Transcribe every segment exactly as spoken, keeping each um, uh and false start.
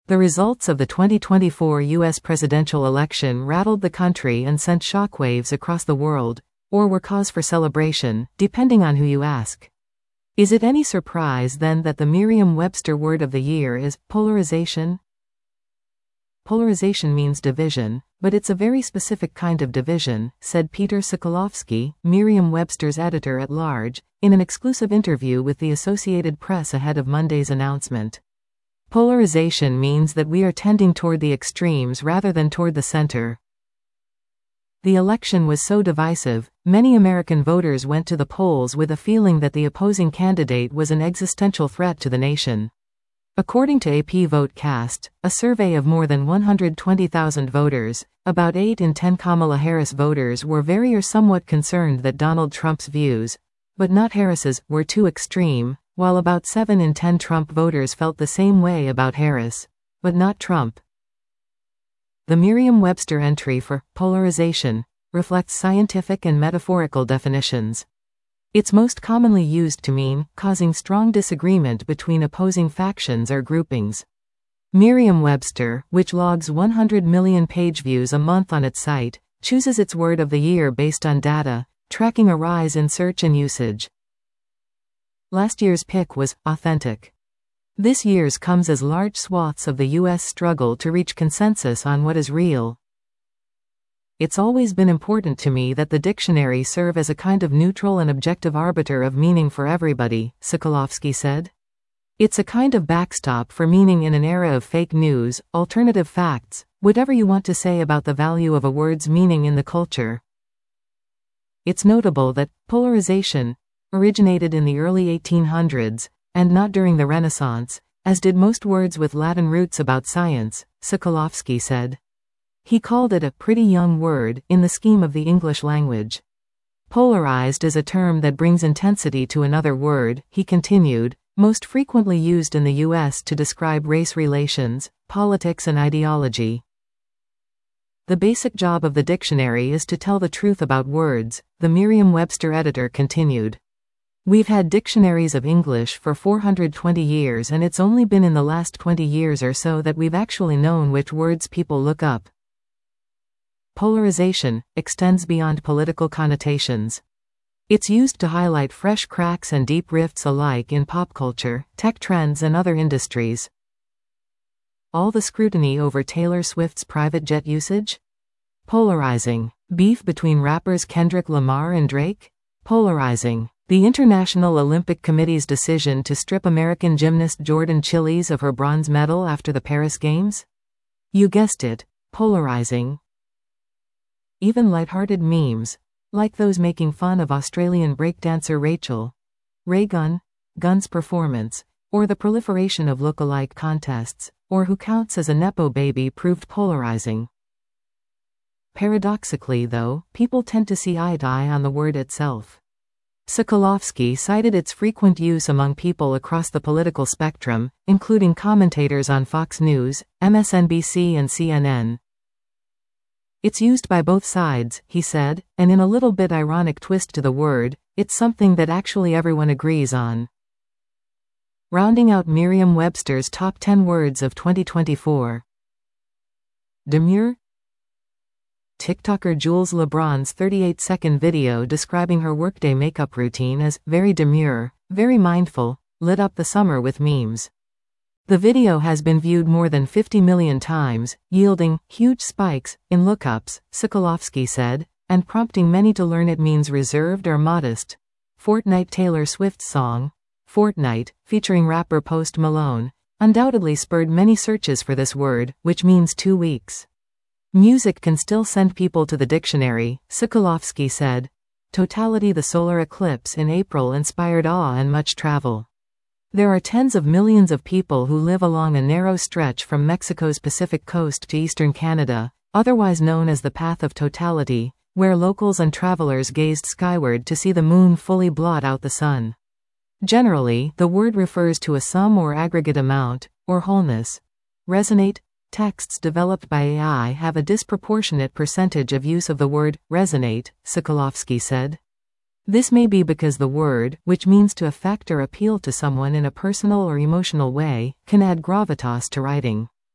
The results of the twenty twenty-four U S presidential election rattled the country and sent shockwaves across the world, or were cause for celebration, depending on who you ask. Is it any surprise then that the Merriam-Webster word of the year is polarization? Polarization means division, but it's a very specific kind of division, said Peter Sokolowski, Merriam-Webster's editor-at-large, in an exclusive interview with the Associated Press ahead of Monday's announcement. Polarization means that we are tending toward the extremes rather than toward the center. The election was so divisive, many American voters went to the polls with a feeling that the opposing candidate was an existential threat to the nation. According to A P VoteCast, a survey of more than one hundred twenty thousand voters, about eight in ten Kamala Harris voters were very or somewhat concerned that Donald Trump's views, but not Harris's, were too extreme, while about seven in ten Trump voters felt the same way about Harris, but not Trump. The Merriam-Webster entry for polarization reflects scientific and metaphorical definitions. It's most commonly used to mean causing strong disagreement between opposing factions or groupings. Merriam-Webster, which logs one hundred million page views a month on its site, chooses its word of the year based on data, tracking a rise in search and usage. Last year's pick was authentic. This year's comes as large swaths of the U S struggle to reach consensus on what is real. It's always been important to me that the dictionary serve as a kind of neutral and objective arbiter of meaning for everybody, Sokolowski said. It's a kind of backstop for meaning in an era of fake news, alternative facts, whatever you want to say about the value of a word's meaning in the culture. It's notable that polarization originated in the early eighteen hundreds, and not during the Renaissance, as did most words with Latin roots about science, Sokolowski said. He called it a pretty young word in the scheme of the English language. Polarized is a term that brings intensity to another word, he continued, most frequently used in the U S to describe race relations, politics and ideology. The basic job of the dictionary is to tell the truth about words, the Merriam-Webster editor continued. We've had dictionaries of English for four hundred twenty years, and it's only been in the last twenty years or so that we've actually known which words people look up. Polarization extends beyond political connotations. It's used to highlight fresh cracks and deep rifts alike in pop culture, tech trends and other industries. All the scrutiny over Taylor Swift's private jet usage? Polarizing. Beef between rappers Kendrick Lamar and Drake? Polarizing. The International Olympic Committee's decision to strip American gymnast Jordan Chiles of her bronze medal after the Paris Games? You guessed it, polarizing. Even lighthearted memes, like those making fun of Australian breakdancer Rachel Ray Gun, Gun's performance, or the proliferation of look-alike contests, or who counts as a Nepo baby, proved polarizing. Paradoxically, though, people tend to see eye to eye on the word itself. Sokolowski cited its frequent use among people across the political spectrum, including commentators on Fox News, M S N B C and C N N. It's used by both sides, he said, and in a little bit ironic twist to the word, it's something that actually everyone agrees on. Rounding out Merriam-Webster's top ten words of twenty twenty-four. Demure? TikToker Jules LeBron's thirty-eight second video describing her workday makeup routine as very demure, very mindful, lit up the summer with memes. The video has been viewed more than fifty million times, yielding huge spikes in lookups, Sokolowski said, and prompting many to learn it means reserved or modest. Fortnite. Taylor Swift's song, Fortnite, featuring rapper Post Malone, undoubtedly spurred many searches for this word, which means two weeks. Music can still send people to the dictionary, Sokolowski said. Totality. The solar eclipse in April inspired awe and much travel. There are tens of millions of people who live along a narrow stretch from Mexico's Pacific coast to eastern Canada, otherwise known as the Path of Totality, where locals and travelers gazed skyward to see the moon fully blot out the sun. Generally, the word refers to a sum or aggregate amount, or wholeness. Resonate. Texts developed by A I have a disproportionate percentage of use of the word resonate, Sokolowski said. This may be because the word, which means to affect or appeal to someone in a personal or emotional way, can add gravitas to writing.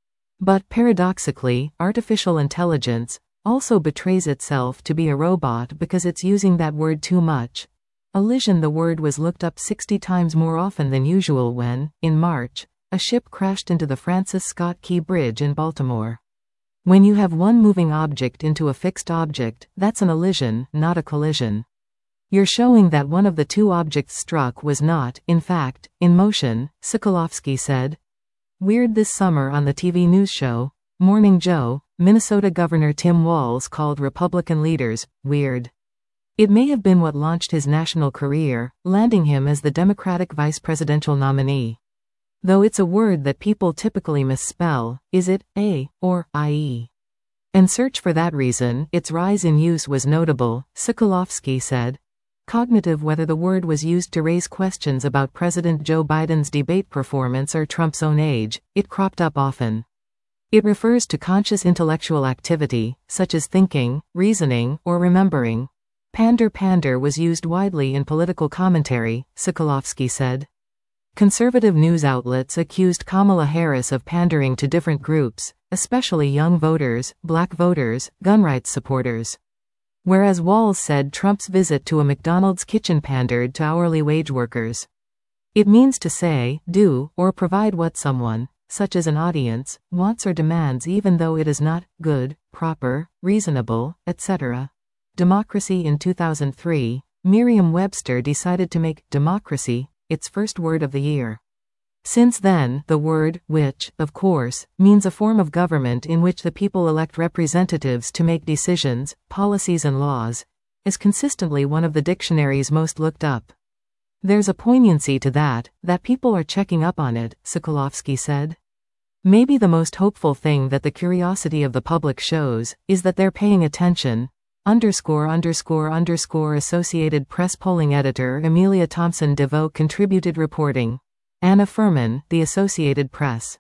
But, paradoxically, artificial intelligence also betrays itself to be a robot because it's using that word too much. Elision. The word was looked up sixty times more often than usual when, in March, a ship crashed into the Francis Scott Key Bridge in Baltimore. When you have one moving object into a fixed object, that's an elision, not a collision. You're showing that one of the two objects struck was not, in fact, in motion, Sokolovsky said. Weird. This summer on the T V news show, Morning Joe, Minnesota Governor Tim Walz called Republican leaders weird. It may have been what launched his national career, landing him as the Democratic vice presidential nominee. Though it's a word that people typically misspell, is it a or ie? And search for that reason, its rise in use was notable, Sokolovsky said. Cognitive. Whether the word was used to raise questions about President Joe Biden's debate performance or Trump's own age, it cropped up often. It refers to conscious intellectual activity, such as thinking, reasoning, or remembering. Pander. Pander was used widely in political commentary, Sokolovsky said. Conservative news outlets accused Kamala Harris of pandering to different groups, especially young voters, black voters, gun rights supporters. Whereas Walz said Trump's visit to a McDonald's kitchen pandered to hourly wage workers. It means to say, do, or provide what someone, such as an audience, wants or demands even though it is not good, proper, reasonable, et cetera. Democracy. In two thousand three, Merriam-Webster decided to make democracy its first word of the year. Since then, the word, which, of course, means a form of government in which the people elect representatives to make decisions, policies and laws, is consistently one of the dictionary's most looked up. There's a poignancy to that, that people are checking up on it, Sokolovsky said. Maybe the most hopeful thing that the curiosity of the public shows, is that they're paying attention. Underscore underscore underscore Associated Press polling editor Amelia Thompson DeVoe contributed reporting. Anna Furman, The Associated Press.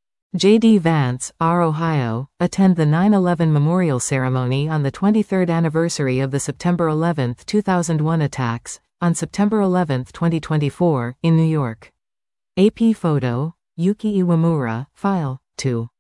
J D Vance, R. Ohio, attend the nine eleven memorial ceremony on the twenty-third anniversary of the September eleventh two thousand one attacks, on September eleventh twenty twenty-four, in New York. A P photo, Yuki Iwamura, file, two.